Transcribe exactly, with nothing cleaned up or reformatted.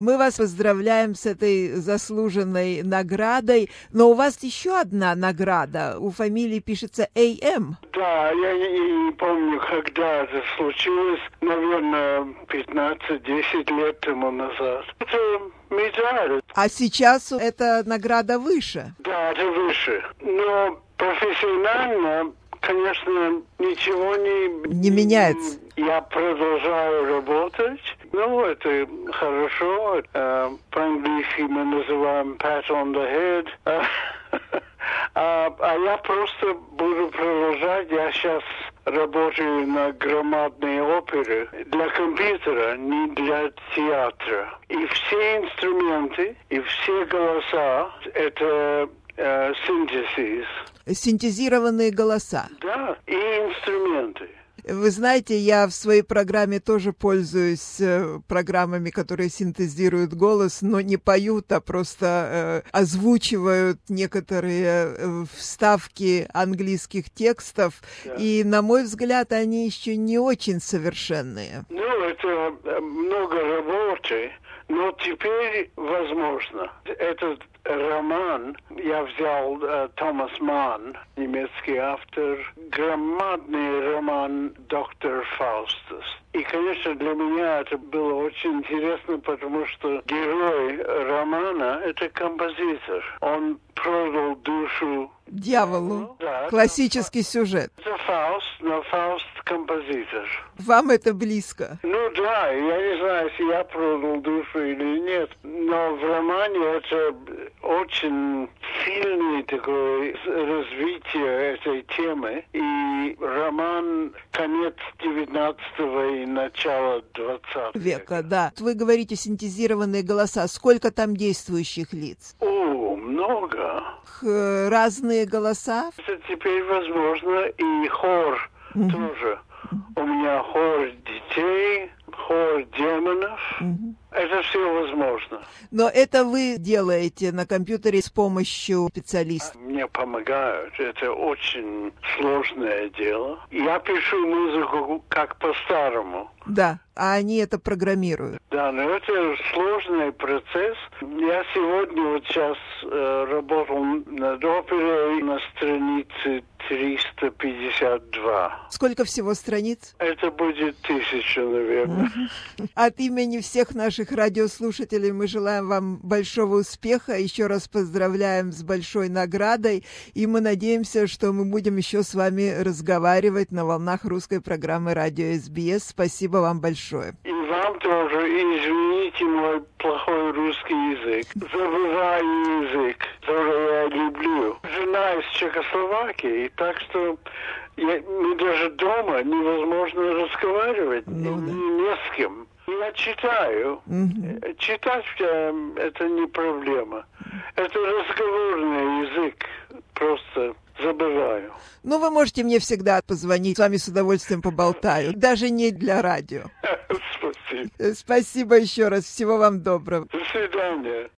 Мы вас поздравляем с этой заслуженной наградой, но у вас еще одна награда. У фамилии пишется эй эм. Да, я не, не помню, когда это случилось. Наверное, пятнадцать-десять лет тому назад. Это медаль. А сейчас эта награда выше. Да, это выше. Но профессионально, конечно, ничего не... Не меняется. Я продолжаю работать. Ну, это хорошо. Uh, по-английски мы называем pat on the head. Uh, а, а я просто буду продолжать. Я сейчас работаю на громадной опере для компьютера, не для театра. И все инструменты, и все голоса — это uh, синтезис. Синтезированные голоса. Да, и инструменты. Вы знаете, я в своей программе тоже пользуюсь э, программами, которые синтезируют голос, но не поют, а просто э, озвучивают некоторые э, вставки английских текстов. Да. И, на мой взгляд, они еще не очень совершенные. Ну, это много работы, но теперь возможно. Этот роман я взял uh, Томас Манн, немецкий автор, громадный роман «Доктор Фаустус». И, конечно, для меня это было очень интересно, потому что герой романа — это композитор. Он продал душу дьяволу. Да, классический это, сюжет. Это Фауст, но Фауст композитор. Вам это близко? Ну да, я не знаю, если я продал душу или нет, но в романе это очень сильное такое развитие этой темы. И роман конец девятнадцатого и начало двадцатого века. Да. Вы говорите синтезированные голоса. Сколько там действующих лиц? О, много. Х- разные голоса? Это теперь возможно. И хор угу. тоже. У меня хор детей, хор демонов. Угу. Это все возможно. Но это вы делаете на компьютере с помощью специалистов? Мне помогают. Это очень сложное дело. Я пишу музыку как по-старому. Да, а они это программируют. Да, но это сложный процесс. Я сегодня вот сейчас э, работал над оперой на странице триста пятьдесят два. Сколько всего страниц? Это будет тысяча, наверное. От имени всех наших радиослушателей мы желаем вам большого успеха. Еще раз поздравляем с большой наградой. И мы надеемся, что мы будем еще с вами разговаривать на волнах русской программы «Радио эс би эс». Спасибо вам большое. И вам тоже. И извините мой плохой русский язык. Забываю язык, который я люблю. Жена из Чехословакии, так что я, мы даже дома невозможно разговаривать. Ну, да. Не с кем. Я читаю. Mm-hmm. Читать э, это не проблема. Это разговорный язык. Просто забываю. Ну, вы можете мне всегда позвонить. С вами с удовольствием поболтаю. Даже не для радио. Спасибо. Спасибо еще раз. Всего вам доброго. До свидания.